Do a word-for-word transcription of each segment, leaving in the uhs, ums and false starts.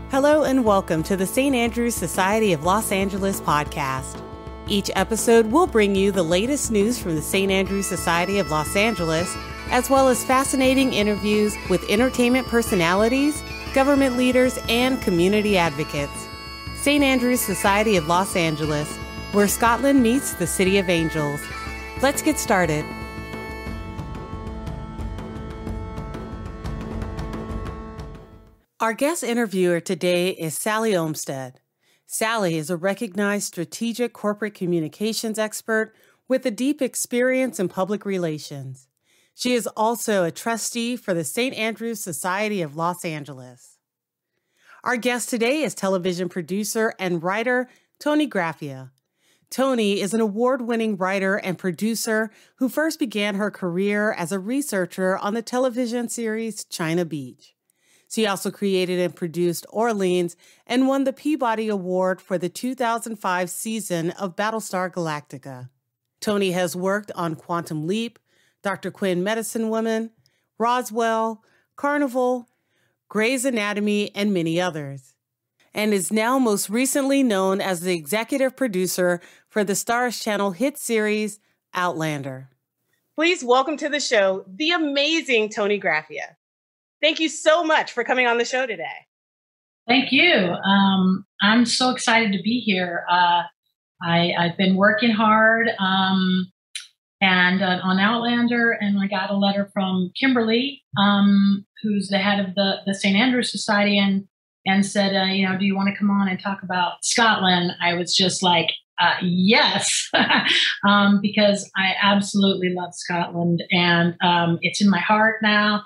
Hello and welcome to the Saint Andrews Society of Los Angeles podcast. Each episode will bring you the latest news from the Saint Andrews Society of Los Angeles, as well as fascinating interviews with entertainment personalities, government leaders, and community advocates. Saint Andrews Society of Los Angeles, where Scotland meets the City of Angels. Let's get started. Our guest interviewer today is Sally Olmstead. Sally is a recognized strategic corporate communications expert with a deep experience in public relations. She is also a trustee for the Saint Andrews Society of Los Angeles. Our guest today is television producer and writer Toni Graphia. Toni is an award-winning writer and producer who first began her career as a researcher on the television series China Beach. She also created and produced Orleans and won the Peabody Award for the two thousand five season of Battlestar Galactica. Toni has worked on Quantum Leap, Doctor Quinn Medicine Woman, Roswell, Carnival, Grey's Anatomy, and many others, and is now most recently known as the executive producer for the Starz Channel hit series Outlander. Please welcome to the show the amazing Toni Graphia. Thank you so much for coming on the show today. Thank you. Um, I'm so excited to be here. Uh, I, I've been working hard um, and uh, on Outlander, and I got a letter from Kimberly, um, who's the head of the, the Saint Andrews Society, and and said, uh, you know, do you want to come on and talk about Scotland? I was just like, uh, yes, um, because I absolutely love Scotland, and um, it's in my heart now.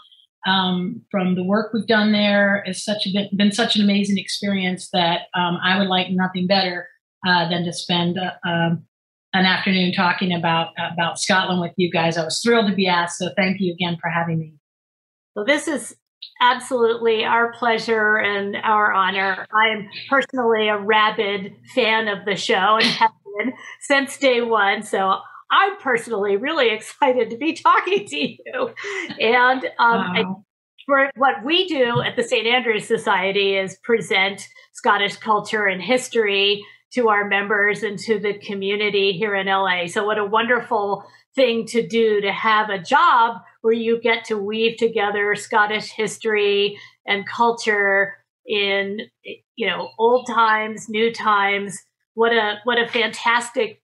Um, from the work we've done there, it's such a, been such an amazing experience that um, I would like nothing better uh, than to spend uh, um, an afternoon talking about about Scotland with you guys. I was thrilled to be asked, so thank you again for having me. Well, this is absolutely our pleasure and our honor. I'm personally a rabid fan of the show and have been since day one, so I'm personally really excited to be talking to you. And um, wow. I, for what we do at the Saint Andrews Society is present Scottish culture and history to our members and to the community here in L A. So what a wonderful thing to do, to have a job where you get to weave together Scottish history and culture in, you know, old times, new times. What a what a fantastic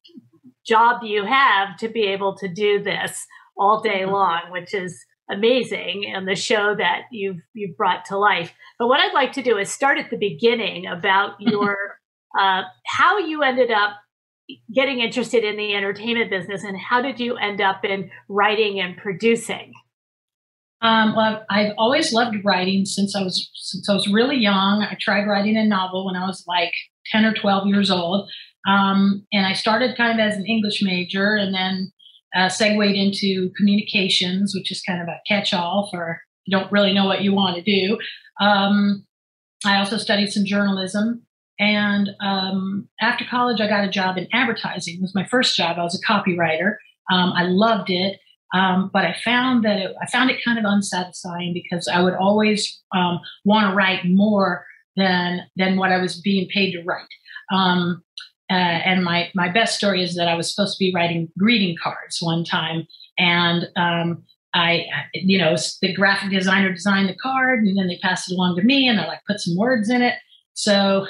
job you have to be able to do this all day long, which is amazing, and the show that you've you've brought to life. But what I'd like to do is start at the beginning about your uh, how you ended up getting interested in the entertainment business, and how did you end up in writing and producing? Um, well, I've, I've always loved writing since I was since I was really young. I tried writing a novel when I was like ten or twelve years old. Um, and I started kind of as an English major, and then uh, segued into communications, which is kind of a catch-all for you don't really know what you want to do. Um, I also studied some journalism. And um, after college, I got a job in advertising. It was my first job. I was a copywriter. Um, I loved it. Um, but I found that it, I found it kind of unsatisfying because I would always um, want to write more than than what I was being paid to write. Um, Uh, and my, my best story is that I was supposed to be writing greeting cards one time. And um, I, you know, the graphic designer designed the card, and then they passed it along to me, and I like put some words in it. So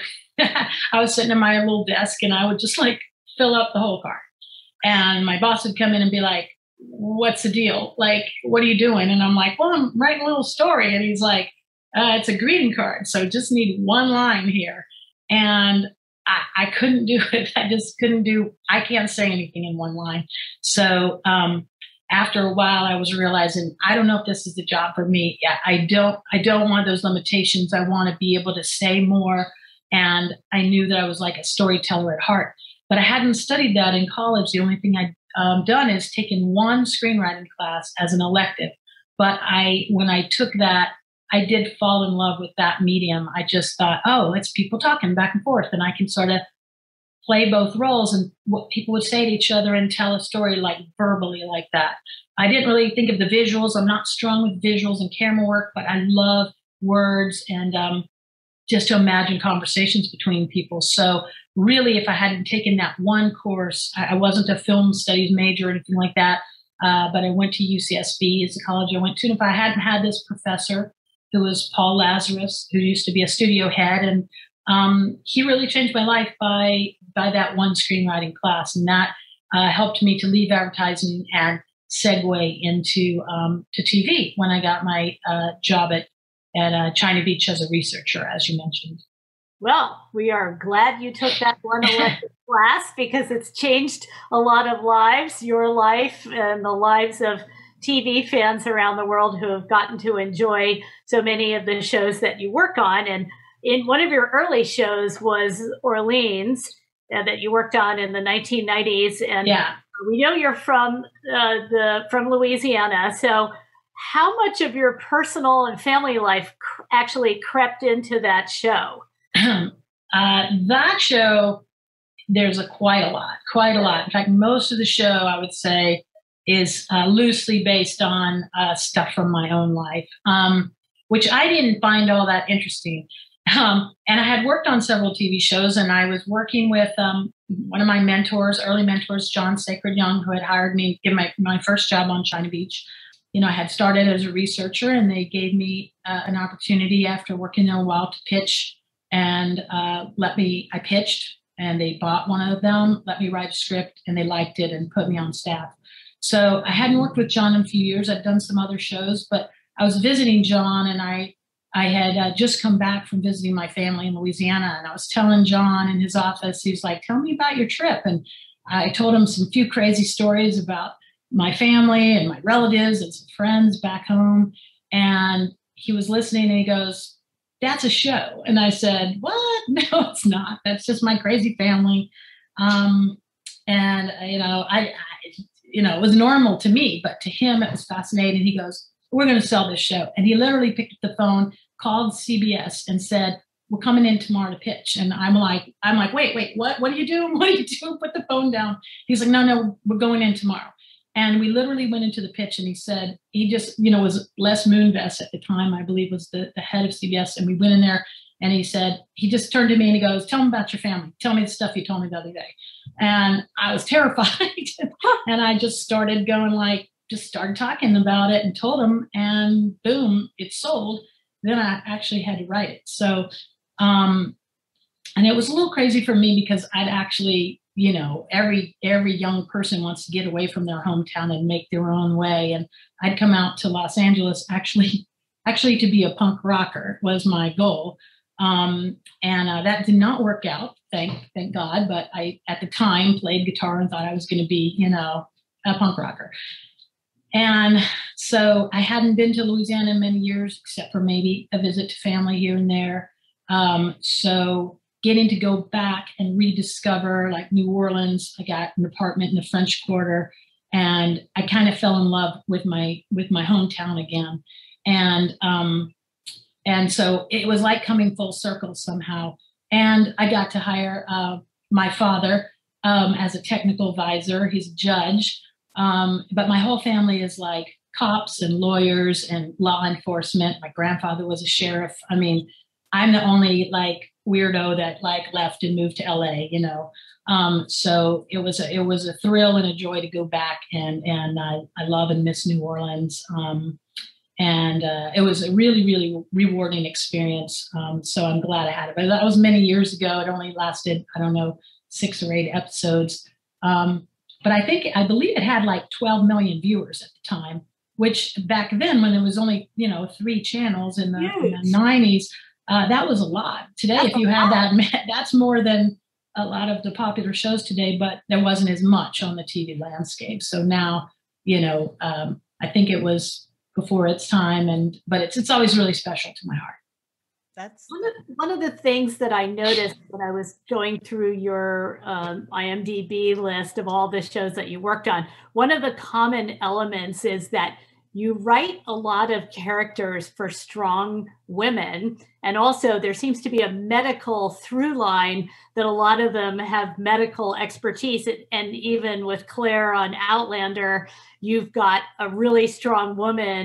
I was sitting at my little desk, and I would just like fill up the whole card. And my boss would come in and be like, what's the deal? Like, what are you doing? And I'm like, well, I'm writing a little story. And he's like, uh, it's a greeting card, so just need one line here. And I, I couldn't do it. I just couldn't do, I can't say anything in one line. So um, after a while, I was realizing, I don't know if this is the job for me. I don't, I don't want those limitations. I want to be able to say more. And I knew that I was like a storyteller at heart, but I hadn't studied that in college. The only thing I'd um, done is taken one screenwriting class as an elective. But I, when I took that, I did fall in love with that medium. I just thought, oh, it's people talking back and forth, and I can sort of play both roles, and what people would say to each other and tell a story like verbally like that. I didn't really think of the visuals. I'm not strong with visuals and camera work, but I love words and um, just to imagine conversations between people. So really, if I hadn't taken that one course, I, I wasn't a film studies major or anything like that, uh, but I went to U C S B as the college I went to. And if I hadn't had this professor who was Paul Lazarus, who used to be a studio head, and um, he really changed my life by by that one screenwriting class, and that uh, helped me to leave advertising and segue into um, to T V when I got my uh, job at at uh, China Beach as a researcher, as you mentioned. Well, we are glad you took that one elective class because it's changed a lot of lives, your life and the lives of T V fans around the world who have gotten to enjoy so many of the shows that you work on. And in one of your early shows was Orleans uh, that you worked on in the nineteen nineties. And yeah. we know you're from uh, the from Louisiana. So how much of your personal and family life cr- actually crept into that show? uh, that show, there's a quite a lot, quite a lot. In fact, most of the show, I would say, is uh, loosely based on uh, stuff from my own life, um, which I didn't find all that interesting. Um, and I had worked on several T V shows, and I was working with um, one of my mentors, early mentors, John Sacred Young, who had hired me to give my, my first job on China Beach. You know, I had started as a researcher, and they gave me uh, an opportunity after working there a while to pitch, and uh, let me, I pitched, and they bought one of them, let me write a script, and they liked it and put me on staff. So I hadn't worked with John in a few years. I'd done some other shows, but I was visiting John, and I I had uh, just come back from visiting my family in Louisiana, and I was telling John in his office, he was like, tell me about your trip. And I told him some few crazy stories about my family and my relatives and some friends back home. And he was listening, and he goes, that's a show. And I said, what? No, it's not. That's just my crazy family. Um, and, you know, I, I, you know, it was normal to me, but to him, it was fascinating. He goes, we're going to sell this show. And he literally picked up the phone, called C B S and said, we're coming in tomorrow to pitch. And I'm like, I'm like, wait, wait, what, what are you doing? What are you doing? Put the phone down. He's like, no, no, we're going in tomorrow. And we literally went into the pitch, and he said, he just, you know, was Les Moonves at the time, I believe was the, the head of C B S. And we went in there, and he said, he just turned to me and he goes, tell me about your family. Tell me the stuff you told me the other day. And I was terrified. And I just started going like, just started talking about it and told him, and boom, it sold. Then I actually had to write it. So, um, and it was a little crazy for me because I'd actually, you know, every every young person wants to get away from their hometown and make their own way. And I'd come out to Los Angeles actually, actually to be a punk rocker was my goal. Um, and uh, that did not work out, thank thank God. But I, at the time, played guitar and thought I was going to be, you know, a punk rocker. And so I hadn't been to Louisiana in many years, except for maybe a visit to family here and there. Um, so getting to go back and rediscover like New Orleans, I got an apartment in the French Quarter, and I kind of fell in love with my with my hometown again. And um, and so it was like coming full circle somehow. And I got to hire uh, my father um, as a technical advisor. He's a judge. Um, but my whole family is like cops and lawyers and law enforcement. My grandfather was a sheriff. I mean, I'm the only like weirdo that like left and moved to L A, you know? Um, so it was a, it was a thrill and a joy to go back, and, and I, I love and miss New Orleans. Um, and, uh, it was a really, really rewarding experience. Um, so I'm glad I had it, but that was many years ago. It only lasted, I don't know, six or eight episodes. Um, But I think, I believe it had like twelve million viewers at the time, which back then when there was only, you know, three channels in the, in the nineties, uh, that was a lot. Today, that's if you had that, that's more than a lot of the popular shows today, but there wasn't as much on the T V landscape. So now, you know, um, I think it was before its time, and but it's it's always really special to my heart. That's one of, one of the things that I noticed when I was going through your um, I M D B list of all the shows that you worked on. One of the common elements is that you write a lot of characters for strong women. And also there seems to be a medical through line that a lot of them have medical expertise. And even with Claire on Outlander, you've got a really strong woman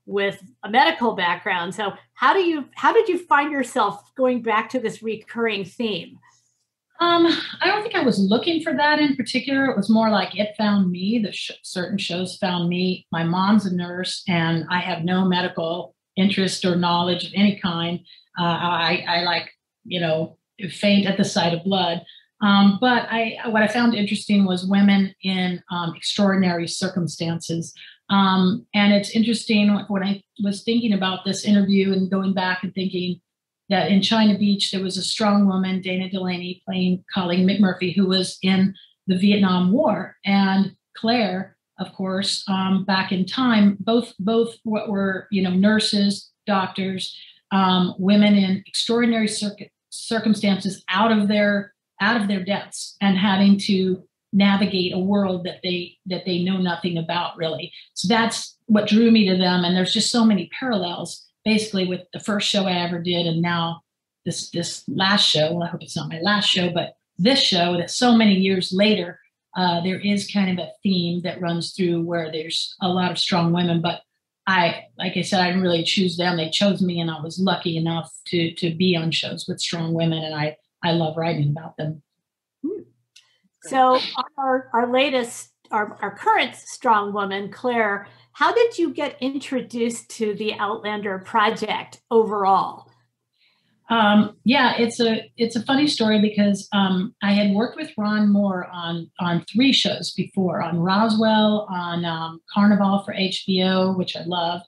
with a medical background. So how do you how did you find yourself going back to this recurring theme? Um, I don't think I was looking for that in particular. It was more like it found me. The sh- certain shows found me. My mom's a nurse, and I have no medical interest or knowledge of any kind. Uh, I, I like, you know, faint at the sight of blood. Um, but I, what I found interesting was women in um, extraordinary circumstances. Um, and it's interesting when I was thinking about this interview and going back and thinking that in China Beach, there was a strong woman, Dana Delaney, playing Colleen McMurphy, who was in the Vietnam War. And Claire, of course, um, back in time, both both what were, you know, nurses, doctors, um, women in extraordinary cir- circumstances out of their out of their deaths and having to navigate a world that they that they know nothing about, really. So that's what drew me to them. And there's just so many parallels, basically, with the first show I ever did, and now this this last show. Well, I hope it's not my last show, but this show that so many years later, uh, there is kind of a theme that runs through where there's a lot of strong women. But I, like I said, I didn't really choose them. They chose me, and I was lucky enough to to be on shows with strong women, and I I love writing about them. So on our, our latest, our, our current strong woman, Claire, how did you get introduced to the Outlander project overall? Um, yeah, it's a it's a funny story because um, I had worked with Ron Moore on on three shows before, on Roswell, on um, Carnival for H B O, which I love,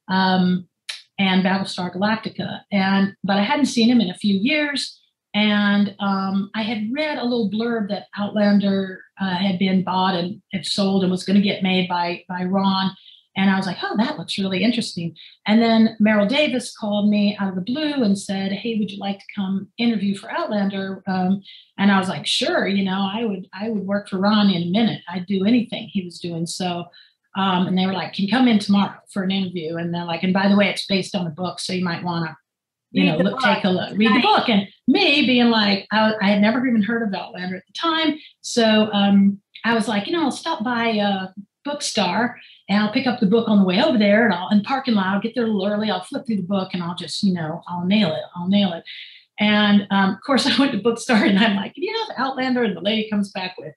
um, and Battlestar Galactica. And but I hadn't seen him in a few years. And um, I had read a little blurb that Outlander uh, had been bought and had sold and was going to get made by by Ron. And I was like, oh, that looks really interesting. And then Meryl Davis called me out of the blue and said, hey, would you like to come interview for Outlander? Um, and I was like, sure, you know, I would I would work for Ron in a minute. I'd do anything he was doing. So, um, and they were like, can you come in tomorrow for an interview? And they're like, and by the way, it's based on a book, so you might want to, you know, look, take a look, read the book. And me being like, I, I had never even heard of Outlander at the time. So um, I was like, you know, I'll stop by uh, Bookstar and I'll pick up the book on the way over there, and I'll in the parking lot, I'll get there a little early. I'll flip through the book and I'll just, you know, I'll nail it. I'll nail it. And um, of course I went to Bookstar and I'm like, do you have Outlander? And the lady comes back with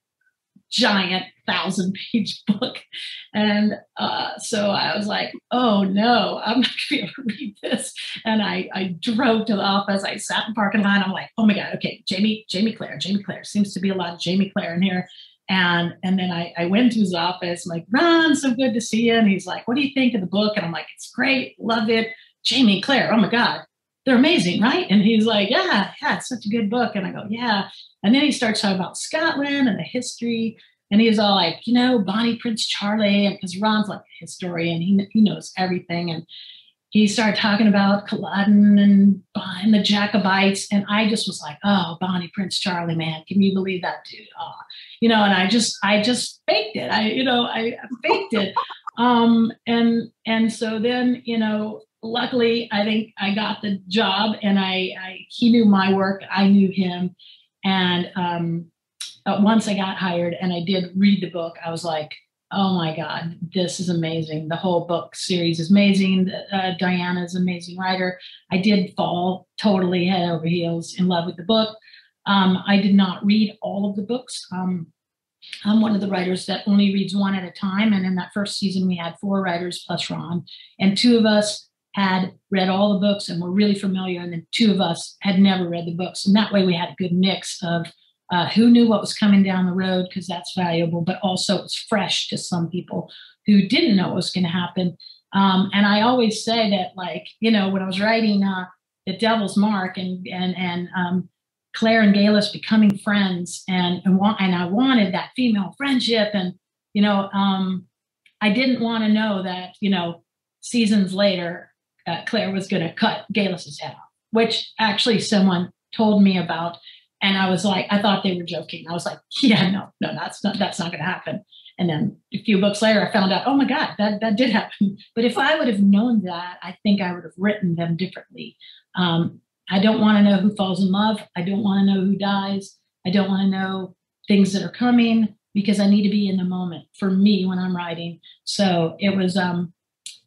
giant thousand page book. And uh, so I was like, oh no, I'm not gonna be able to read this. And I, I drove to the office. I sat in the parking lot. I'm like, oh my God, okay, Jamie, Jamie Claire, Jamie Claire. Seems to be a lot of Jamie Claire in here. And and then I, I went to his office. I'm like, Ron, so good to see you. And he's like, what do you think of the book? And I'm like, it's great, love it. Jamie Claire, oh my God, they're amazing, right? And he's like, yeah, yeah, it's such a good book. And I go, yeah. And then he starts talking about Scotland and the history. And he was all like, you know, Bonnie Prince Charlie. And because Ron's like a historian, he, he knows everything. And he started talking about Culloden and, and the Jacobites. And I just was like, oh, Bonnie Prince Charlie, man, can you believe that dude? Oh, you know, and I just, I just faked it. I, you know, I, I faked it. Um, and, and so then, you know, luckily I think I got the job, and I, I he knew my work. I knew him. And um, once I got hired and I did read the book, I was like, oh my God, this is amazing. The whole book series is amazing. Uh, Diana is an amazing writer. I did fall totally head over heels in love with the book. Um, I did not read all of the books. Um, I'm one of the writers that only reads one at a time. And in that first season, we had four writers plus Ron, and two of us had read all the books and were really familiar. And then two of us had never read the books. And that way we had a good mix of Uh, who knew what was coming down the road, because that's valuable, but also it was fresh to some people who didn't know what was going to happen. Um, and I always say that, like, you know, when I was writing uh, The Devil's Mark and and and um, Claire and Geillis becoming friends, and and, wa- and I wanted that female friendship, and you know, um, I didn't want to know that, you know, seasons later, uh, Claire was going to cut Geillis's head off, which actually someone told me about. And I was like, I thought they were joking. I was like, yeah, no, no, that's not, that's not going to happen. And then a few books later, I found out, oh my God, that, that did happen. But if I would have known that, I think I would have written them differently. Um, I don't want to know who falls in love. I don't want to know who dies. I don't want to know things that are coming, because I need to be in the moment for me when I'm writing. So it was, um,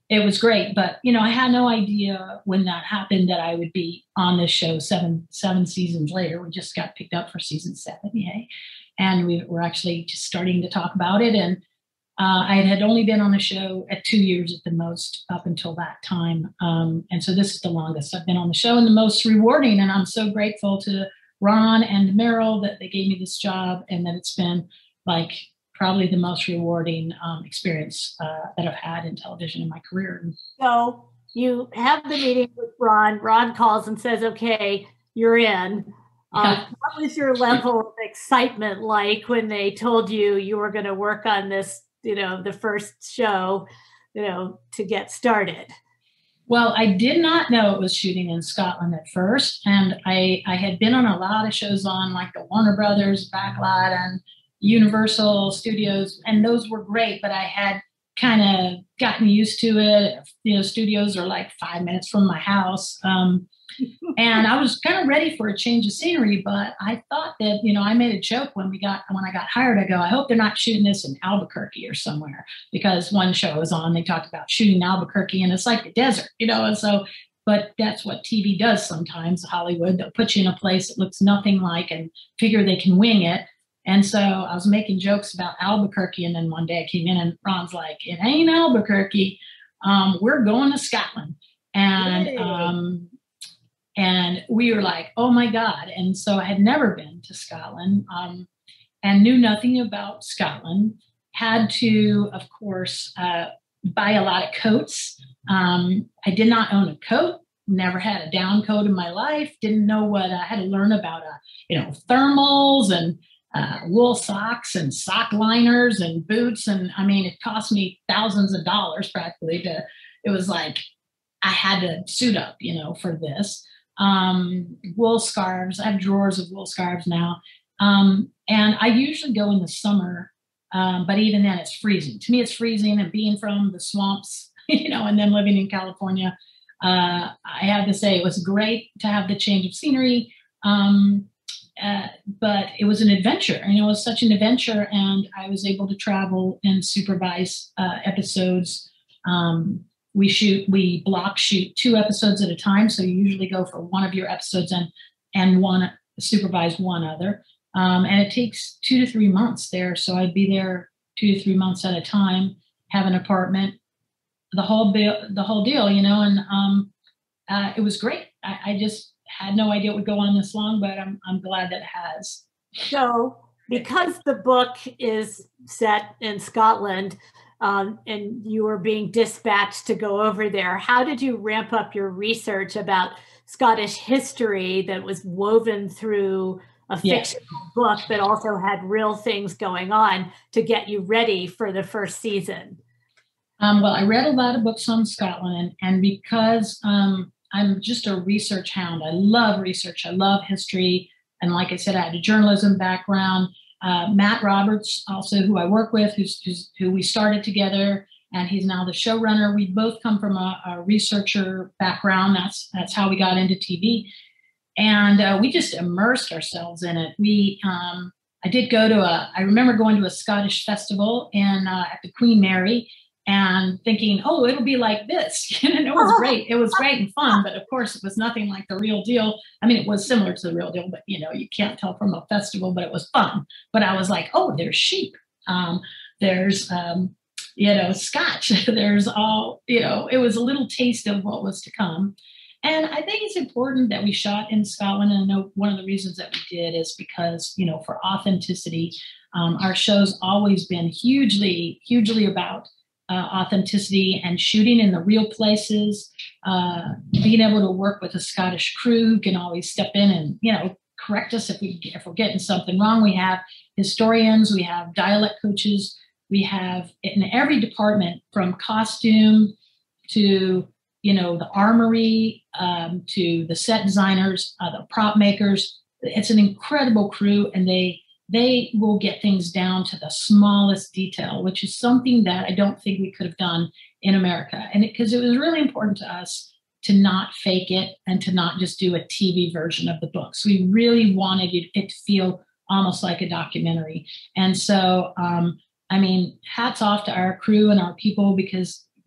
it was great. But, you know, I had no idea when that happened that I would be on this show seven, seven seasons later. We just got picked up for season seven. Yay. And we were actually just starting to talk about it. And uh, I had only been on the show at two years at the most up until that time. Um, and so this is the longest I've been on the show and the most rewarding. And I'm so grateful to Ron and Meryl that they gave me this job and that it's been like probably the most rewarding um, experience uh, that I've had in television in my career. So you have the meeting with Ron. Ron calls and says, okay, you're in. Um, Yeah. What was your level of excitement like when they told you you were going to work on this, you know, the first show, you know, to get started? Well, I did not know it was shooting in Scotland at first. And I, I had been on a lot of shows on like the Warner Brothers, Backlot, and Universal Studios, and those were great, but I had kind of gotten used to it. You know, studios are like five minutes from my house. Um, and I was kind of ready for a change of scenery, but I thought that, you know, I made a joke when we got, when I got hired, I go, I hope they're not shooting this in Albuquerque or somewhere, because one show I was on, they talked about shooting in Albuquerque and it's like the desert, you know, and so, but that's what T V does sometimes, Hollywood. They'll put you in a place that looks nothing like and figure they can wing it. And so I was making jokes about Albuquerque. And then one day I came in and Ron's like, it ain't Albuquerque. Um, we're going to Scotland. And, um, and we were like, oh my God. And so I had never been to Scotland, um, and knew nothing about Scotland. Had to, of course, uh, buy a lot of coats. Um, I did not own a coat. Never had a down coat in my life. Didn't know what I had to learn about, uh, you know, thermals and uh, wool socks and sock liners and boots. And I mean, it cost me thousands of dollars practically to, it was like, I had to suit up, you know, for this. Um, wool scarves. I have drawers of wool scarves now. Um, and I usually go in the summer, um, but even then it's freezing. To me, it's freezing. And being from the swamps, you know, and then living in California, uh, I have to say it was great to have the change of scenery. Um, uh, but it was an adventure. You know, it was such an adventure, and I was able to travel and supervise uh, episodes. Um, We shoot, we block shoot two episodes at a time. So you usually go for one of your episodes and and one supervise one other. Um, and it takes two to three months there. So I'd be there two to three months at a time, have an apartment, the whole deal, the whole deal, you know. And um, uh, it was great. I, I just had no idea it would go on this long, but I'm I'm glad that it has. So because the book is set in Scotland, Um, and you were being dispatched to go over there, how did you ramp up your research about Scottish history that was woven through a fictional Yes. book that also had real things going on to get you ready for the first season? Um, well, I read a lot of books on Scotland, and, and because um, I'm just a research hound, I love research, I love history. And like I said, I had a journalism background. Uh, Matt Roberts, also who I work with, who's, who's, who we started together, and he's now the showrunner. We both come from a, a researcher background. That's that's how we got into T V, and uh, we just immersed ourselves in it. We, um, I did go to a. I remember going to a Scottish festival in uh, at the Queen Mary, and thinking, oh, it'll be like this. And it was great. It was great and fun, but of course it was nothing like the real deal. I mean, it was similar to the real deal, but you know, you can't tell from a festival, but it was fun. But I was like, oh, there's sheep. Um, there's, um, you know, scotch. There's all, you know, it was a little taste of what was to come. And I think it's important that we shot in Scotland. And I know one of the reasons that we did is because, you know, for authenticity, um, our show's always been hugely, hugely about Uh, authenticity and shooting in the real places, uh, being able to work with a Scottish crew who can always step in and, you know, correct us if, we, if we're getting something wrong. We have historians, we have dialect coaches, we have in every department from costume to, you know, the armory, um, to the set designers, uh, the prop makers. It's an incredible crew, and they they will get things down to the smallest detail, which is something that I don't think we could have done in America. And because it, it was really important to us to not fake it and to not just do a T V version of the books. We really wanted it to feel almost like a documentary. And so, um, I mean, hats off to our crew and our people, because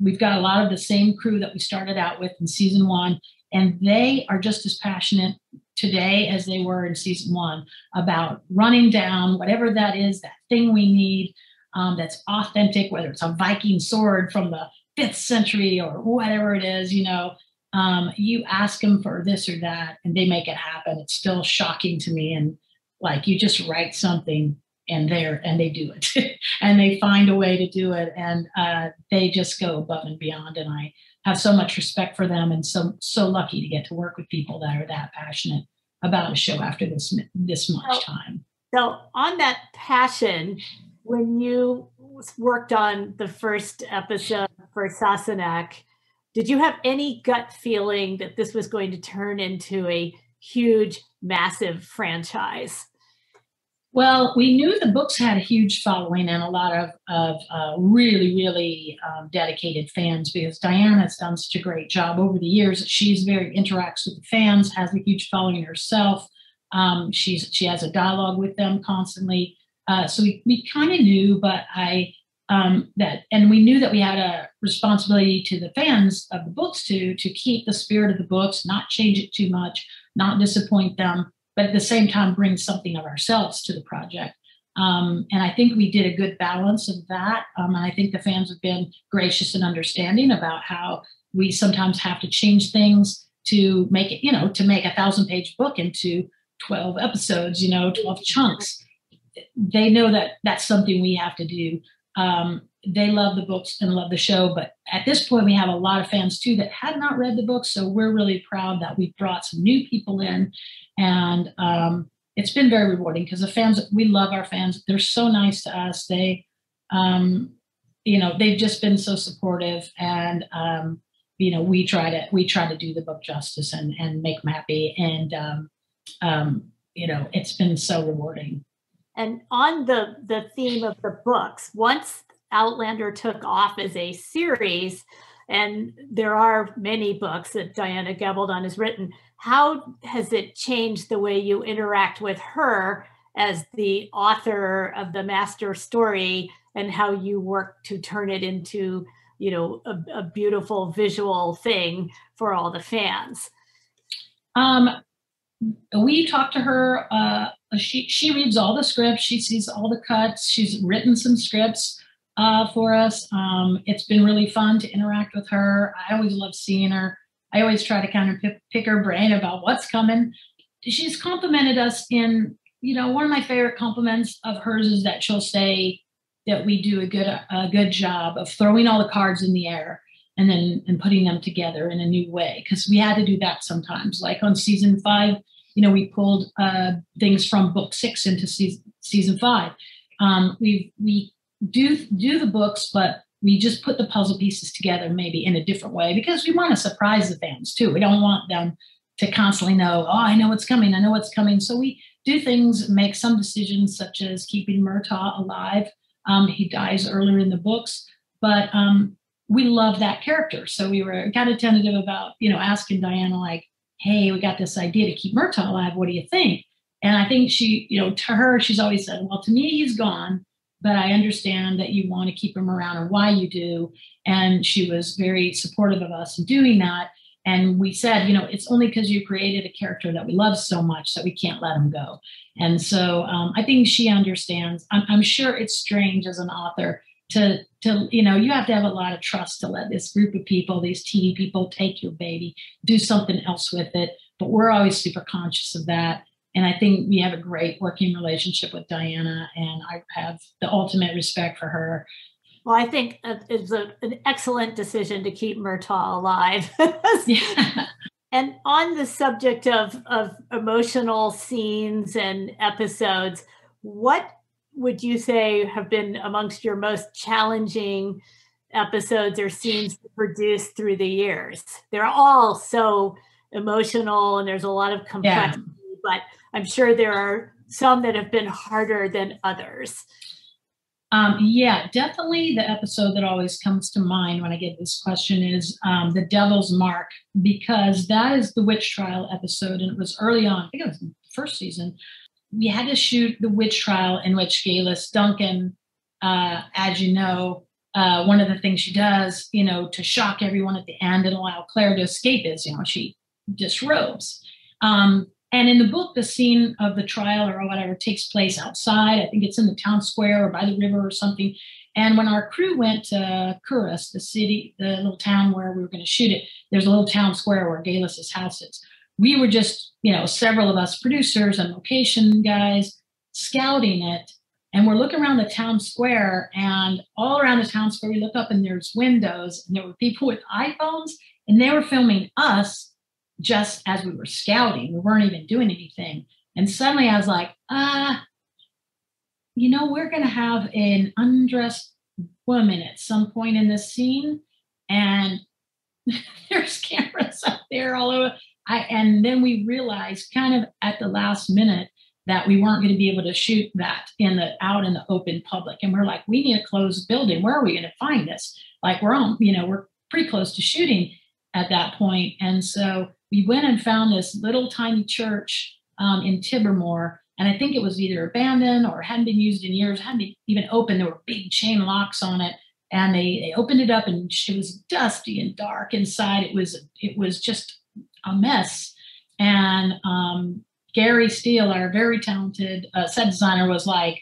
we've got a lot of the same crew that we started out with in season one, and they are just as passionate today as they were in season one about running down whatever that is, that thing we need um, that's authentic, whether it's a Viking sword from the fifth century or whatever it is, you know. Um, you ask them for this or that and they make it happen. It's still shocking to me. And like, you just write something and they're, and they do it and they find a way to do it. And uh, they just go above and beyond. And I have so much respect for them and so, so lucky to get to work with people that are that passionate about a show after this, this much time. So on that passion, when you worked on the first episode for Sassenach, did you have any gut feeling that this was going to turn into a huge, massive franchise? Well, we knew the books had a huge following and a lot of, of uh, really, really um, dedicated fans because Diana has done such a great job over the years. She's very interacts with the fans, has a huge following herself. Um, she's she has a dialogue with them constantly. Uh, so we, we kind of knew, but I um, that, and we knew that we had a responsibility to the fans of the books to to keep the spirit of the books, not change it too much, not disappoint them, but at the same time bring something of ourselves to the project. Um, and I think we did a good balance of that. Um, and I think the fans have been gracious and understanding about how we sometimes have to change things to make it, you know, to make a thousand page book into twelve episodes, you know, twelve chunks. They know that that's something we have to do. Um, they love the books and love the show. But at this point, we have a lot of fans, too, that had not read the books. So we're really proud that we've brought some new people in. And um, it's been very rewarding because the fans, we love our fans. They're so nice to us. They, um, you know, they've just been so supportive. And, um, you know, we try to we try to do the book justice and, and make them happy. And, um, um, you know, it's been so rewarding. And on the, the theme of the books, once Outlander took off as a series, and there are many books that Diana Gabaldon has written, how has it changed the way you interact with her as the author of the master story and how you work to turn it into, you know, a, a beautiful visual thing for all the fans? Um, we talked to her. Uh, she she reads all the scripts. She sees all the cuts. She's written some scripts uh, for us. Um, it's been really fun to interact with her. I always love seeing her. I always try to kind of pick, pick her brain about what's coming. She's complimented us in, you know, one of my favorite compliments of hers is that she'll say that we do a good a good job of throwing all the cards in the air and then and putting them together in a new way. Because we had to do that sometimes. Like on season five, you know, we pulled uh, things from book six into season, season five. Um, we we do do the books, but we just put the puzzle pieces together maybe in a different way because we want to surprise the fans too. We don't want them to constantly know, oh, I know what's coming. I know what's coming. So we do things, make some decisions such as keeping Murtaugh alive. Um, he dies earlier in the books, but um, we love that character. So we were kind of tentative about, you know, asking Diana like, hey, we got this idea to keep Murtaugh alive. What do you think? And I think she, you know, to her, she's always said, well, to me, he's gone, but I understand that you want to keep him around and why you do. And she was very supportive of us in doing that. And we said, you know, it's only because you created a character that we love so much that we can't let him go. And so um, I think she understands. I'm, I'm sure it's strange as an author to, to, you know, you have to have a lot of trust to let this group of people, these T V people, take your baby, do something else with it. But we're always super conscious of that. And I think we have a great working relationship with Diana, and I have the ultimate respect for her. Well, I think it's a, an excellent decision to keep Murtaugh alive. Yeah. And on the subject of, of emotional scenes and episodes, what would you say have been amongst your most challenging episodes or scenes to produce through the years? They're all so emotional and there's a lot of complexity, yeah. But I'm sure there are some that have been harder than others. Um, yeah, definitely the episode that always comes to mind when I get this question is um, The Devil's Mark, because that is the witch trial episode. And it was early on, I think it was the first season. We had to shoot the witch trial in which Geillis Duncan, uh, as you know, uh, one of the things she does, you know, to shock everyone at the end and allow Claire to escape is, you know, she disrobes. Um, and in the book, the scene of the trial or whatever takes place outside. I think it's in the town square or by the river or something. And when our crew went to Kuras, the city, the little town where we were going to shoot it, there's a little town square where Geillis' house is. We were just, you know, several of us producers and location guys scouting it. And we're looking around the town square, and all around the town square, we look up and there's windows, and there were people with iPhones, and they were filming us just as we were scouting. We weren't even doing anything. And suddenly I was like, ah, uh, you know, we're going to have an undressed woman at some point in this scene, and there's cameras up there all over. I, and then we realized kind of at the last minute that we weren't going to be able to shoot that in the out in the open public. And we're like, we need a closed building. Where are we going to find this? Like we're on, you know, we're pretty close to shooting at that point. And so we went and found this little tiny church um, in Tibermore. And I think it was either abandoned or hadn't been used in years, hadn't been even opened. There were big chain locks on it. And they, they opened it up, and it was dusty and dark inside. It was, it was just a mess. And um, Gary Steele, our very talented uh, set designer, was like,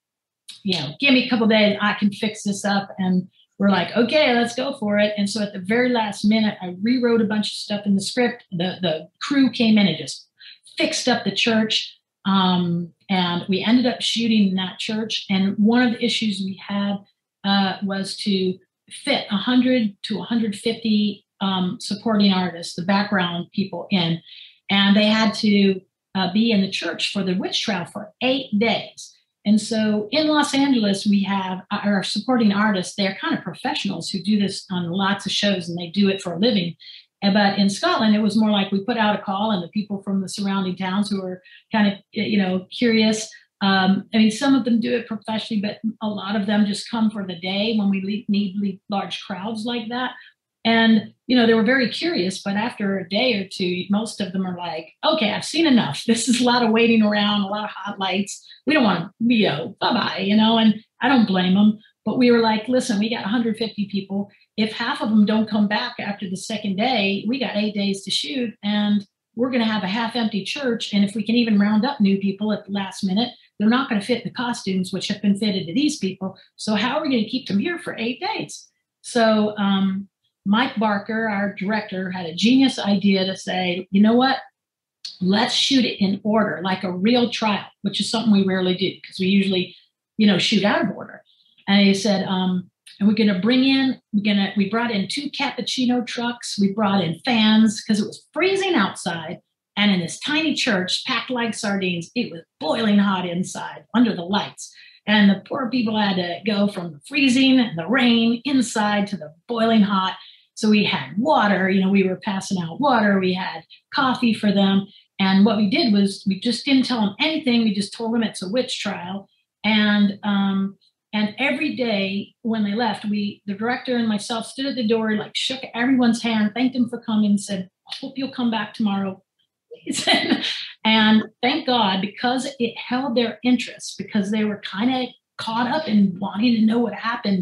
you know, give me a couple of days, I can fix this up. And we're like, okay, let's go for it. And so at the very last minute, I rewrote a bunch of stuff in the script. The, the crew came in and just fixed up the church. Um, and we ended up shooting in that church. And one of the issues we had uh, was to fit one hundred to one hundred fifty um, supporting artists, the background people in. And they had to uh, be in the church for the witch trial for eight days. And so in Los Angeles, we have our supporting artists. They're kind of professionals who do this on lots of shows, and they do it for a living. But in Scotland, it was more like we put out a call, and the people from the surrounding towns who were kind of, you know, curious. Um, I mean, some of them do it professionally, but a lot of them just come for the day when we need large crowds like that. And, you know, they were very curious, but after a day or two, most of them are like, okay, I've seen enough. This is a lot of waiting around, a lot of hot lights. We don't want to, you know, bye-bye, you know, and I don't blame them. But we were like, listen, we got one hundred fifty people. If half of them don't come back after the second day, we got eight days to shoot, and we're going to have a half-empty church. And if we can even round up new people at the last minute, they're not going to fit the costumes, which have been fitted to these people. So how are we going to keep them here for eight days? So um, Mike Barker, our director, had a genius idea to say, you know what? Let's shoot it in order, like a real trial, which is something we rarely do because we usually, you know, shoot out of order. And he said, um, and we're going to bring in, we're going to, we brought in two cappuccino trucks. We brought in fans because it was freezing outside. And in this tiny church, packed like sardines, it was boiling hot inside under the lights. And the poor people had to go from the freezing and the rain inside to the boiling hot. So we had water, you know, we were passing out water. We had coffee for them. And what we did was we just didn't tell them anything. We just told them it's a witch trial. And, um, And every day when they left, we, the director and myself, stood at the door, like shook everyone's hand, thanked them for coming, and said, I hope you'll come back tomorrow, please. And thank God, because it held their interest, because they were kind of caught up in wanting to know what happened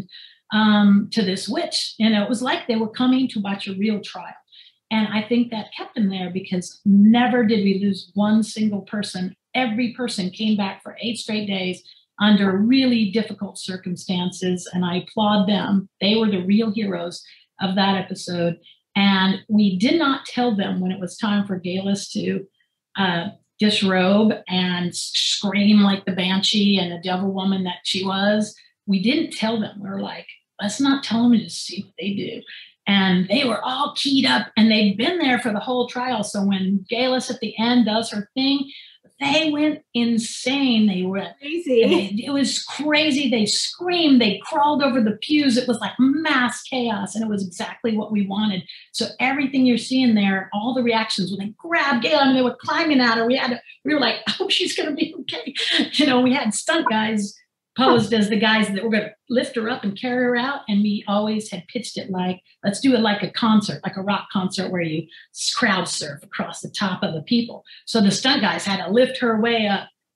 um, to this witch. And it was like they were coming to watch a real trial. And I think that kept them there, because never did we lose one single person. Every person came back for eight straight days under really difficult circumstances, and I applaud them. They were the real heroes of that episode. And we did not tell them when it was time for Geillis to uh, disrobe and scream like the banshee and the devil woman that she was. We didn't tell them. We were like, let's not tell them, and just see what they do. And they were all keyed up, and they'd been there for the whole trial. So when Geillis at the end does her thing, they went insane. They were crazy. They, it was crazy. They screamed. They crawled over the pews. It was like mass chaos, and it was exactly what we wanted. So everything you're seeing there, all the reactions when they grabbed Gail and they were climbing at her, we had to, we were like, I hope she's going to be okay. You know, we had stunt guys posed as the guys that were going to lift her up and carry her out. And we always had pitched it like, let's do it like a concert, like a rock concert where you crowd surf across the top of the people. So the stunt guys had to lift her way up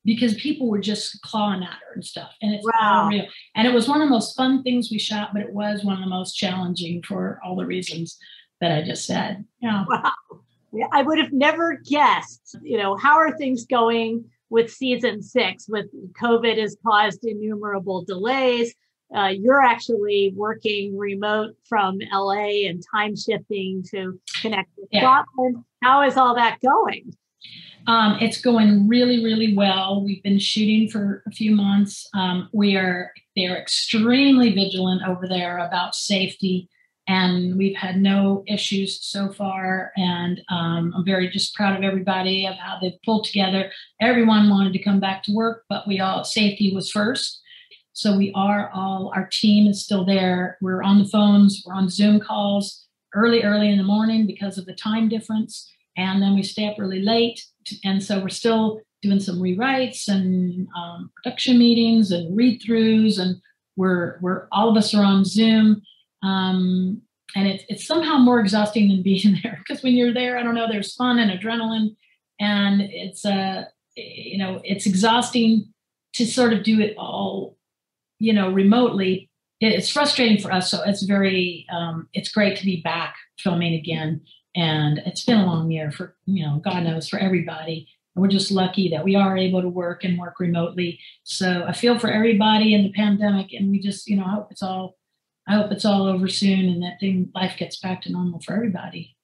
because people were just clawing at her and stuff. And it's Wow. all real. And it was one of the most fun things we shot, but it was one of the most challenging for all the reasons that I just said. Yeah. Wow. I would have never guessed, you know, how are things going with season six? With COVID has caused innumerable delays. Uh, you're actually working remote from L A and time shifting to connect with yeah. Scotland. How is all that going? Um, it's going really, really well. We've been shooting for a few months. Um, we are, they're extremely vigilant over there about safety, and we've had no issues so far. And um, I'm very just proud of everybody of how they've pulled together. Everyone wanted to come back to work, but we all, safety was first. So we are all, our team is still there. We're on the phones, we're on Zoom calls early, early in the morning because of the time difference. And then we stay up really late. And so we're still doing some rewrites and um, production meetings and read-throughs. And we're, we're, all of us are on Zoom. Um, and it's, it's somehow more exhausting than being there, because when you're there, I don't know, there's fun and adrenaline, and it's, uh, you know, it's exhausting to sort of do it all, you know, remotely. It's frustrating for us. So it's very, um, it's great to be back filming again. And it's been a long year for, you know, God knows, for everybody. And we're just lucky that we are able to work and work remotely. So I feel for everybody in the pandemic, and we just, you know, I hope it's all, I hope it's all over soon, and that thing, life gets back to normal for everybody.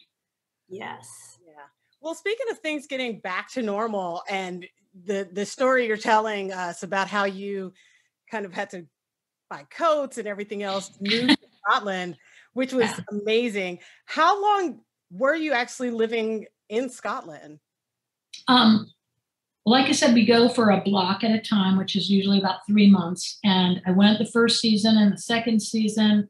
Yes. Yeah. Well, speaking of things getting back to normal, and the, the story you're telling us about how you kind of had to buy coats and everything else, move to Scotland, which was amazing. How long were you actually living in Scotland? Um, like I said, we go for a block at a time, which is usually about three months. And I went the first season and the second season.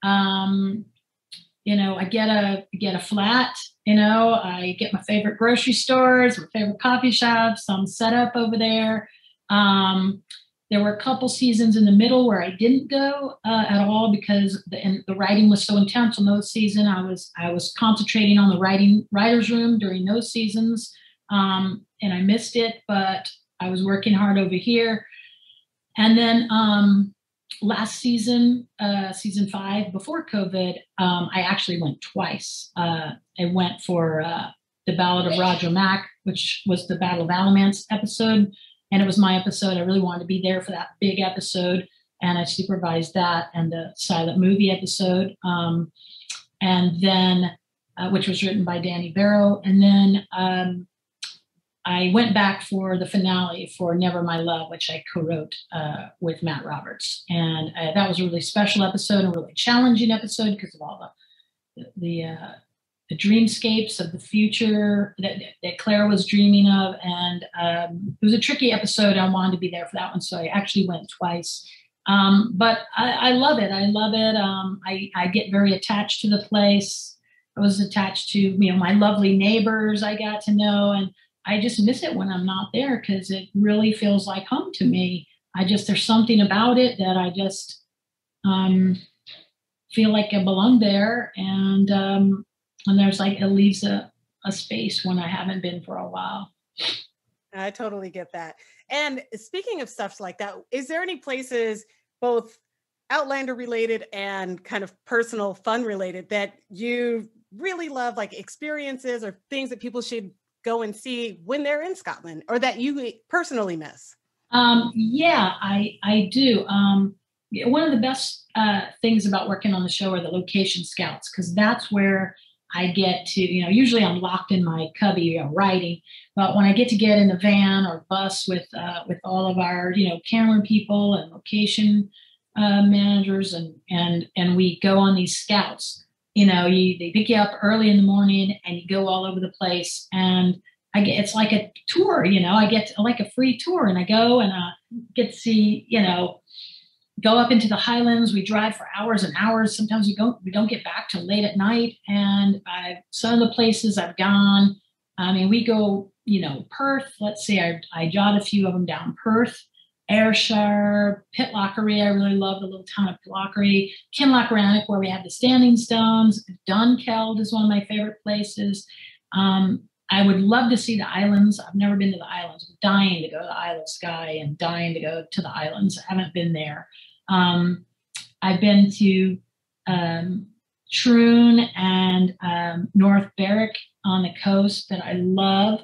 Um, you know, I get a get a flat. You know, I get my favorite grocery stores, my favorite coffee shops. I'm set up over there. Um, There were a couple seasons in the middle where I didn't go uh, at all, because the, and the writing was so intense on those seasons. I was I was concentrating on the writing writer's room during those seasons, um, and I missed it. But I was working hard over here. And then um, last season, uh, season five, before COVID, um, I actually went twice. Uh, I went for uh, the Ballad of Roger Mack, which was the Battle of Alamance episode. And it was my episode. I really wanted to be there for that big episode. And I supervised that and the silent movie episode. Um, and then, uh, which was written by Danny Barrow. And then um, I went back for the finale for Never My Love, which I co-wrote uh, with Matt Roberts. And uh, that was a really special episode, a really challenging episode because of all the, the, uh, the dreamscapes of the future that, that Claire was dreaming of. And um, it was a tricky episode. I wanted to be there for that one. So I actually went twice. Um, but I, I love it. I love it. Um, I, I get very attached to the place. I was attached to, you know, my lovely neighbors I got to know. And I just miss it when I'm not there, because it really feels like home to me. I just, there's something about it that I just um, feel like I belong there. And, um, And there's like, it leaves a, a space when I haven't been for a while. I totally get that. And speaking of stuff like that, is there any places, both Outlander related and kind of personal fun related, that you really love, like experiences or things that people should go and see when they're in Scotland, or that you personally miss? Um, yeah, I, I do. Um, one of the best uh, things about working on the show are the location scouts, because that's where I get to, you know, usually I'm locked in my cubby, you know, writing, but when I get to get in the van or bus with, uh, with all of our, you know, camera people and location uh, managers, and, and, and we go on these scouts, you know, you, they pick you up early in the morning and you go all over the place, and I get, it's like a tour, you know, I get to, like a free tour, and I go and uh, get to see, you know, go up into the Highlands. We drive for hours and hours. Sometimes we don't, we don't get back till late at night. And I, some of the places I've gone, I mean, we go, you know, Perth, let's see, I, I jot a few of them down. Perth, Ayrshire, Pitlochry. I really love the little town of Pitlochry. Kinlochrannoch, where we have the Standing Stones. Dunkeld is one of my favorite places. Um, I would love to see the islands. I've never been to the islands. I'm dying to go to the Isle of Skye and dying to go to the islands. I haven't been there. Um, I've been to um, Troon and um, North Berwick on the coast that I love.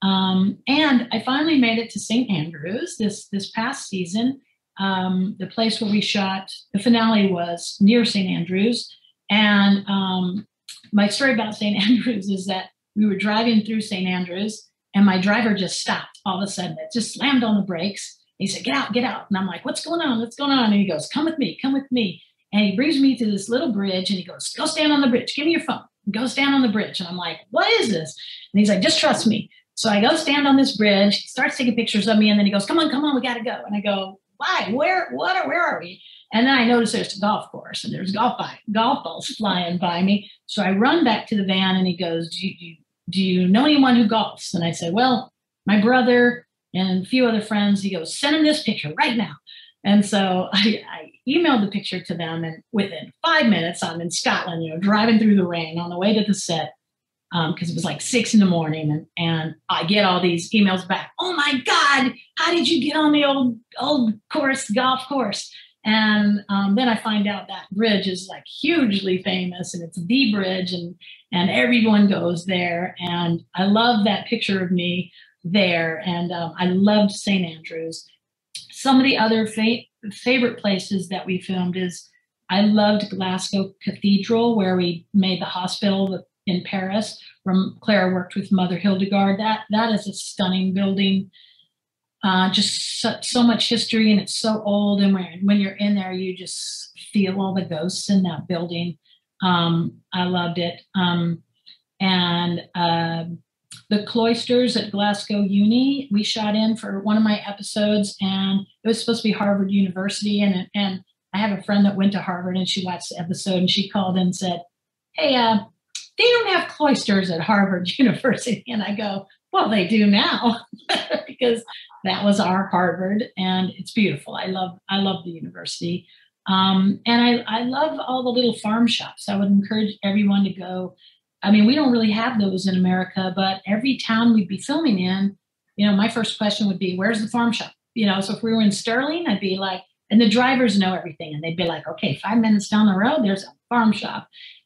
Um, and I finally made it to Saint Andrews this, this past season. Um, the place where we shot, the finale was near Saint Andrews. And um, my story about Saint Andrews is that we were driving through Saint Andrews and my driver just stopped all of a sudden. It just slammed on the brakes. He said, get out, get out. And I'm like, what's going on? What's going on? And he goes, come with me, come with me. And he brings me to this little bridge and he goes, go stand on the bridge. Give me your phone. Go stand on the bridge. And I'm like, what is this? And he's like, just trust me. So I go stand on this bridge. He starts taking pictures of me. And then he goes, come on, come on, we got to go. And I go, why? Where, what, are, where are we? And then I notice there's a golf course and there's golf by, golf balls flying by me. So I run back to the van and he goes, do you, do you, do you know anyone who golfs? And I said, well, my brother and a few other friends. He goes, send him this picture right now. And so I, I emailed the picture to them. And within five minutes, I'm in Scotland, you know, driving through the rain on the way to the set. Because um, it was like six in the morning, and, and I get all these emails back. Oh my God, how did you get on the old old course, golf course? And um, then I find out that bridge is like hugely famous, and it's the bridge, and and everyone goes there. And I love that picture of me there, and um, I loved Saint Andrews. Some of the other fa- favorite places that we filmed is I loved Glasgow Cathedral, where we made the hospital in Paris, where Clara worked with Mother Hildegard. That that is a stunning building. Uh, just so, so much history, and it's so old. And when, when you're in there, you just feel all the ghosts in that building. Um, I loved it. Um, and uh, the cloisters at Glasgow Uni, we shot in for one of my episodes, and it was supposed to be Harvard University. And and I have a friend that went to Harvard, and she watched the episode, and she called and said, "Hey, uh, they don't have cloisters at Harvard University." And I go, well, they do now because that was our Harvard, and it's beautiful. I love, I love the university. Um, and I, I love all the little farm shops. I would encourage everyone to go. I mean, we don't really have those in America, but every town we'd be filming in, you know, my first question would be, where's the farm shop? You know, so if we were in Sterling, I'd be like, and the drivers know everything. And they'd be like, okay, five minutes down the road, there's a farm shop.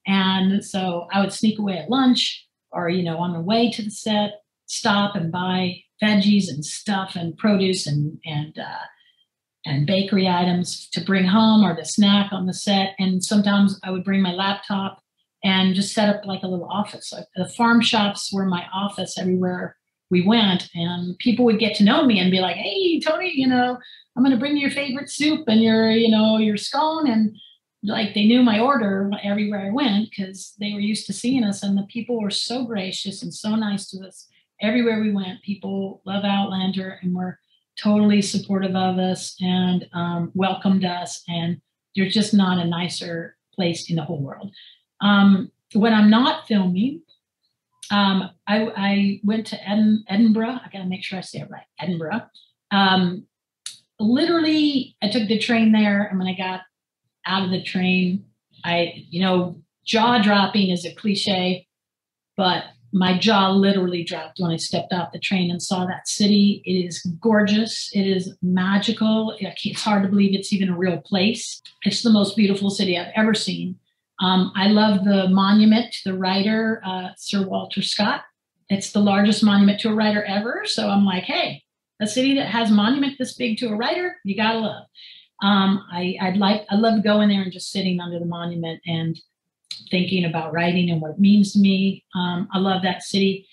And so I would sneak away at lunch or, you know, on the way to the set, stop and buy veggies and stuff and produce and, and, uh, and bakery items to bring home or to snack on the set. And sometimes I would bring my laptop and just set up like a little office. So the farm shops were my office everywhere we went, and people would get to know me and be like, hey, Tony, you know, I'm going to bring you your favorite soup and your, you know, your scone. And like they knew my order everywhere I went because they were used to seeing us. And the people were so gracious and so nice to us everywhere we went. People love Outlander and were totally supportive of us and um, welcomed us. And there's just not a nicer place in the whole world. Um, when I'm not filming, um, I, I went to Edin, Edinburgh. I got to make sure I say it right. Edinburgh. Um, literally, I took the train there. And when I got out of the train, I, you know, jaw dropping is a cliche, but my jaw literally dropped when I stepped off the train and saw that city. It is gorgeous. It is magical. It's hard to believe it's even a real place. It's the most beautiful city I've ever seen. Um, I love the monument to the writer, uh, Sir Walter Scott. It's the largest monument to a writer ever. So I'm like, hey, a city that has a monument this big to a writer, you gotta love. Um, I, I'd like, I love going there and just sitting under the monument and thinking about writing and what it means to me. Um, I love that city.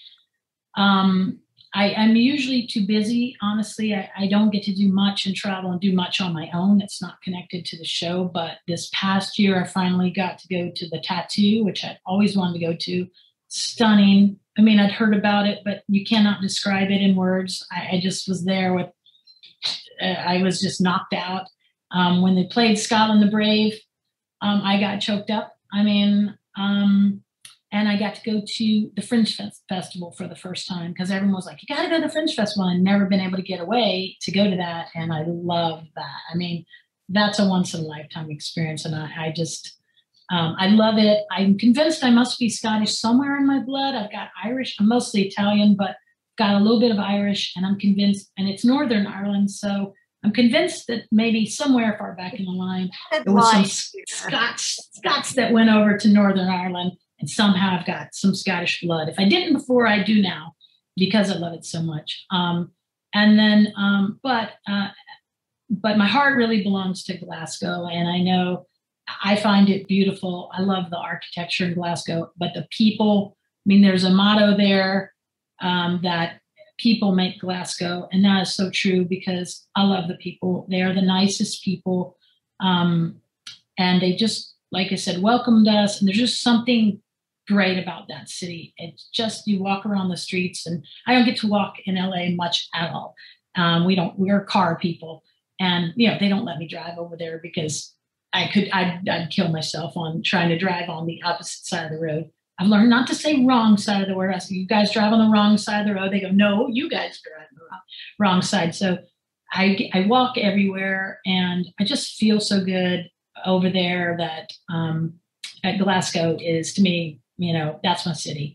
Um, I, I'm usually too busy. Honestly, I, I don't get to do much and travel and do much on my own. It's not connected to the show. But this past year, I finally got to go to the Tattoo, which I'd always wanted to go to. Stunning. I mean, I'd heard about it, but you cannot describe it in words. I, I just was there with, uh, I was just knocked out. Um, when they played Scotland the Brave, um, I got choked up. I mean, um, and I got to go to the Fringe Fest- Festival for the first time because everyone was like, you got to go to the Fringe Festival. I'd never been able to get away to go to that. And I love that. I mean, that's a once in a lifetime experience. And I, I just, Um, I love it. I'm convinced I must be Scottish somewhere in my blood. I've got Irish. I'm mostly Italian, but got a little bit of Irish, and I'm convinced, and it's Northern Ireland. So I'm convinced that maybe somewhere far back in the line, there was some Scots, Scots that went over to Northern Ireland, and somehow I've got some Scottish blood. If I didn't before, I do now because I love it so much. Um, and then, um, but, uh, but my heart really belongs to Glasgow, and I know I find it beautiful. I love the architecture in Glasgow, but the people, I mean, there's a motto there um, that people make Glasgow, and that is so true because I love the people. They are the nicest people. Um, and they just, like I said, welcomed us. And there's just something great about that city. It's just, you walk around the streets, and I don't get to walk in L A much at all. Um, we don't, we're car people. And, you know, they don't let me drive over there because I could, I'd, I'd kill myself on trying to drive on the opposite side of the road. I've learned not to say wrong side of the road. I say, you guys drive on the wrong side of the road. They go, no, you guys drive on the wrong, wrong side. So I, I walk everywhere, and I just feel so good over there that um, at Glasgow is, to me, you know, that's my city.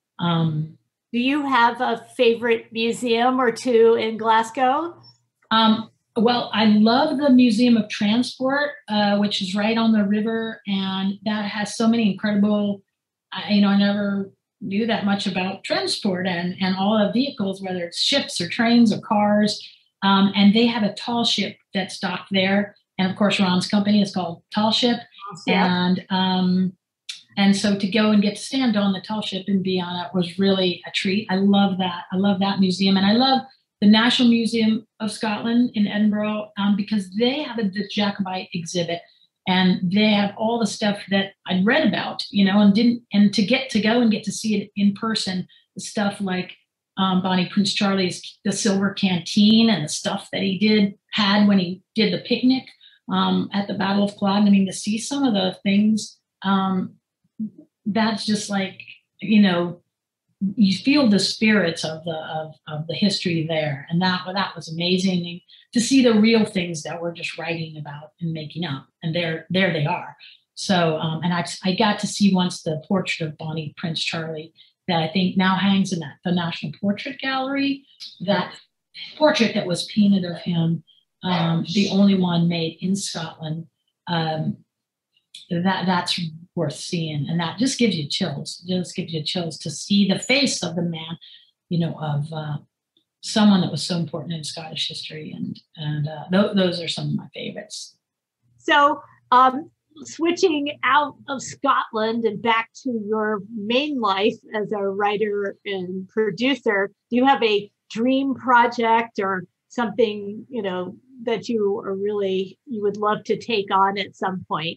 Um, Do you have a favorite museum or two in Glasgow? Um, Well, I love the Museum of Transport, uh, which is right on the river, and that has so many incredible, I, you know, I never knew that much about transport and, and all the vehicles, whether it's ships or trains or cars. Um, and they have a tall ship that's docked there. And of course, Ron's company is called Tall Ship. Yeah. And um, and so to go and get to stand on the tall ship and be on it was really a treat. I love that. I love that museum. And I love the National Museum of Scotland in Edinburgh, um, because they have a, the Jacobite exhibit, and they have all the stuff that I'd read about, you know, and didn't, and to get to go and get to see it in person, the stuff like um, Bonnie Prince Charlie's, the silver canteen, and the stuff that he did, had when he did the picnic um, at the Battle of Culloden. I mean, to see some of the things, um, that's just like, you know, you feel the spirits of the of, of the history there, and that that was amazing to see the real things that we're just writing about and making up, and there there they are. So, um, and I I got to see once the portrait of Bonnie Prince Charlie that I think now hangs in that the National Portrait Gallery. That portrait that was painted of him, um, the only one made in Scotland. Um, that that's worth seeing, and that just gives you chills. It just gives you chills to see the face of the man, you know, of uh, someone that was so important in Scottish history, and and uh, th- those are some of my favorites. So, um, switching out of Scotland and back to your main life as a writer and producer, do you have a dream project or something, you know, that you are really you would love to take on at some point?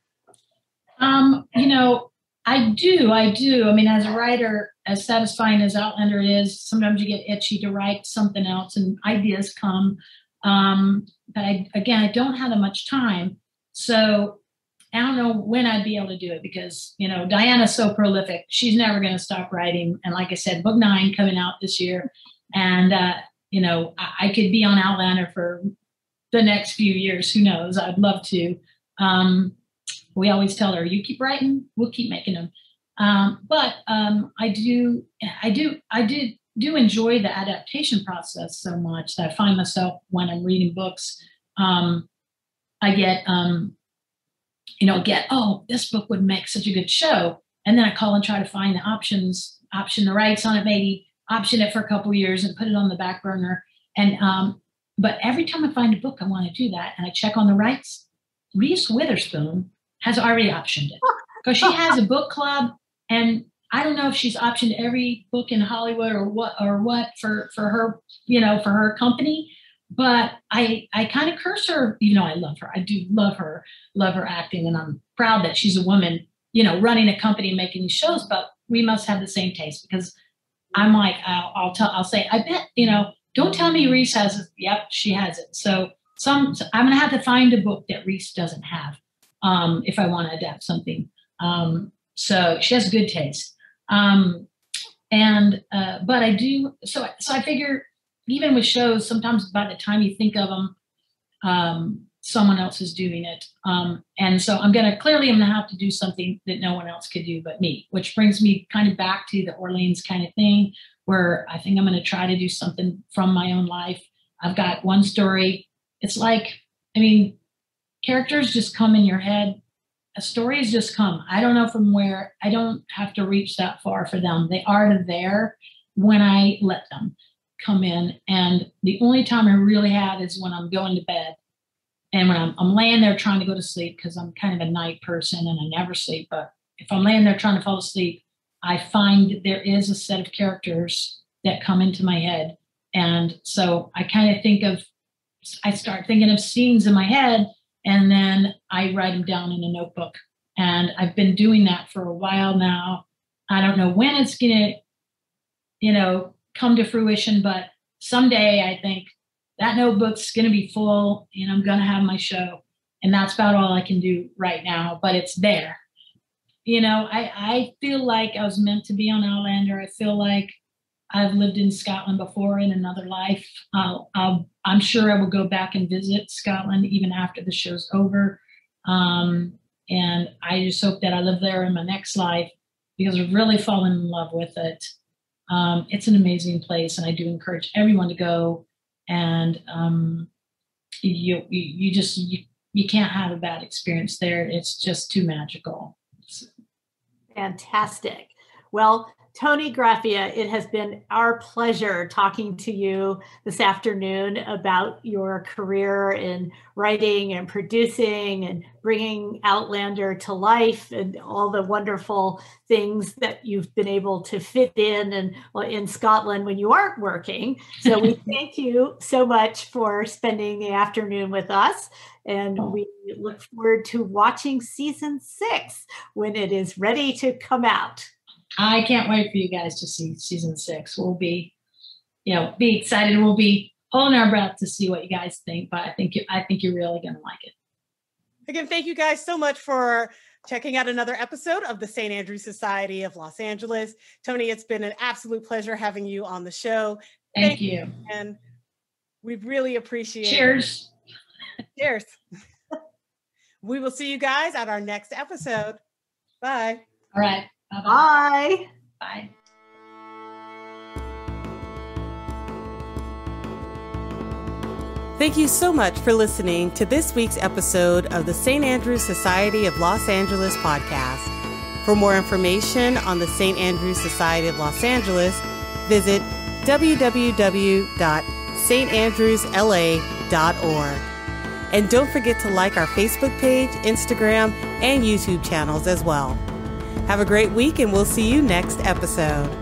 Um, you know, I do, I do. I mean, as a writer, as satisfying as Outlander is, sometimes you get itchy to write something else and ideas come. Um, but I, again, I don't have that much time. So I don't know when I'd be able to do it because, you know, Diana's so prolific. She's never going to stop writing. And like I said, book nine coming out this year. And, uh, you know, I, I could be on Outlander for the next few years. Who knows? I'd love to. Um, We always tell her, you keep writing, we'll keep making them. Um, but um, I do, I do, I do, do enjoy the adaptation process so much that I find myself when I'm reading books, um, I get, um, you know, get, oh, this book would make such a good show. And then I call and try to find the options, option the rights on it, maybe option it for a couple of years and put it on the back burner. And, um, but every time I find a book, I want to do that. And I check on the rights. Reese Witherspoon has already optioned it because she has a book club, and I don't know if she's optioned every book in Hollywood or what or what for for her, you know, for her company. But I I kind of curse her, even though I love her. I do love her, love her acting, and I'm proud that she's a woman, you know, running a company making these shows. But we must have the same taste because I'm like I'll, I'll tell I'll say I bet you know don't tell me Reese has it. Yep, she has it. So some I'm gonna have to find a book that Reese doesn't have. Um, if I want to adapt something. Um, so she has good taste. Um, and, uh, but I do, so, so I figure even with shows, sometimes by the time you think of them, um, someone else is doing it. Um, and so I'm going to clearly I'm going to have to do something that no one else could do but me, which brings me kind of back to the Orleans kind of thing, where I think I'm going to try to do something from my own life. I've got one story. It's like, I mean, characters just come in your head. Stories just come. I don't know from where. I don't have to reach that far for them. They are there when I let them come in. And the only time I really have is when I'm going to bed and when I'm, I'm laying there trying to go to sleep, because I'm kind of a night person and I never sleep. But if I'm laying there trying to fall asleep, I find there is a set of characters that come into my head. And so I kind of think of, I start thinking of scenes in my head, and then I write them down in a notebook. And I've been doing that for a while now. I don't know when it's going to, you know, come to fruition, but someday I think that notebook's going to be full and I'm going to have my show. And that's about all I can do right now, but it's there. You know, I, I feel like I was meant to be on Outlander. I feel like I've lived in Scotland before in another life. I'll, I'll, I'm sure I will go back and visit Scotland even after the show's over. Um, and I just hope that I live there in my next life, because I've really fallen in love with it. Um, it's an amazing place, and I do encourage everyone to go. And um, you, you, you just you, you can't have a bad experience there. It's just too magical. Fantastic. Well, Toni Graphia, it has been our pleasure talking to you this afternoon about your career in writing and producing and bringing Outlander to life and all the wonderful things that you've been able to fit in and well, in Scotland when you aren't working. So we thank you so much for spending the afternoon with us. And we look forward to watching season six when it is ready to come out. I can't wait for you guys to see season six. We'll be, you know, be excited. We'll be holding our breath to see what you guys think. But I think you, I think you're really going to like it. Again, thank you guys so much for checking out another episode of the Saint Andrews Society of Los Angeles. Toni, it's been an absolute pleasure having you on the show. Thank, thank you. you, and we really appreciate Cheers. it. Cheers. We will see you guys at our next episode. Bye. All right. Bye-bye. Bye. Thank you so much for listening to this week's episode of the Saint Andrews Society of Los Angeles podcast. For more information on the Saint Andrews Society of Los Angeles, visit w w w dot s t andrews l a dot org. And don't forget to like our Facebook page, Instagram, and YouTube channels as well. Have a great week, and we'll see you next episode.